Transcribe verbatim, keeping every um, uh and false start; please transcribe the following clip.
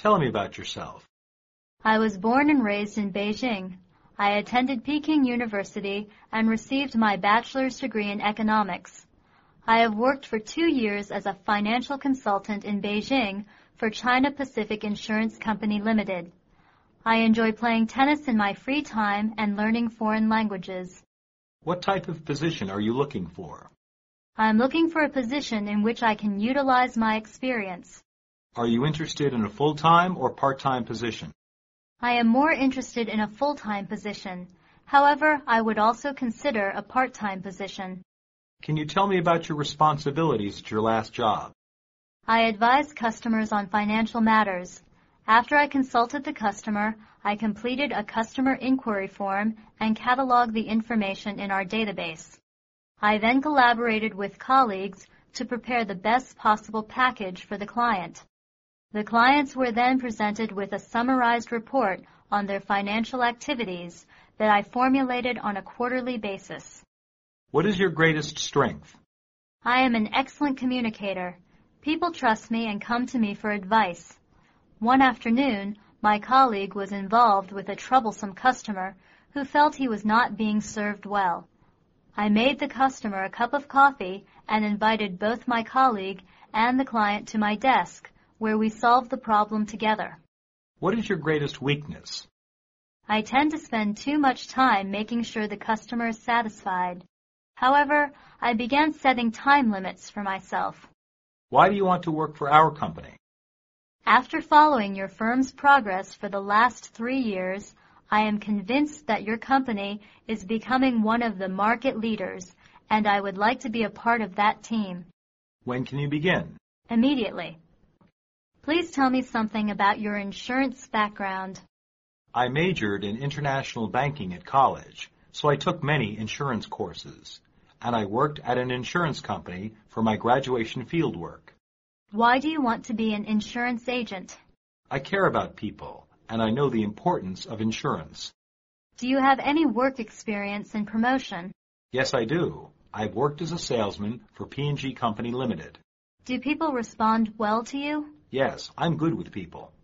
Tell me about yourself. I was born and raised in Beijing. I attended Peking University and received my bachelor's degree in economics. I have worked for two years as a financial consultant in Beijing for China Pacific Insurance Company Limited. I enjoy playing tennis in my free time and learning foreign languages. What type of position are you looking for? I'm looking for a position in which I can utilize my experience. Are you interested in a full-time or part-time position? I am more interested in a full-time position. However, I would also consider a part-time position. Can you tell me about your responsibilities at your last job? I advised customers on financial matters. After I consulted the customer, I completed a customer inquiry form and cataloged the information in our database. I then collaborated with colleagues to prepare the best possible package for the client. The clients were then presented with a summarized report on their financial activities that I formulated on a quarterly basis. What is your greatest strength? I am an excellent communicator. People trust me and come to me for advice. One afternoon, my colleague was involved with a troublesome customer who felt he was not being served well. I made the customer a cup of coffee and invited both my colleague and the client to my desk, where we solved the problem together. What is your greatest weakness? I tend to spend too much time making sure the customer is satisfied. However, I began setting time limits for myself. Why do you want to work for our company? After following your firm's progress for the last three years, I am convinced that your company is becoming one of the market leaders, and I would like to be a part of that team. When can you begin? Immediately. Please tell me something about your insurance background. I majored in international banking at college, so I took many insurance courses, and I worked at an insurance company for my graduation fieldwork. Why do you want to be an insurance agent? I care about people, and I know the importance of insurance. Do you have any work experience in promotion? Yes, I do. I've worked as a salesman for P and G Company Limited. Do people respond well to you? Yes, I'm good with people.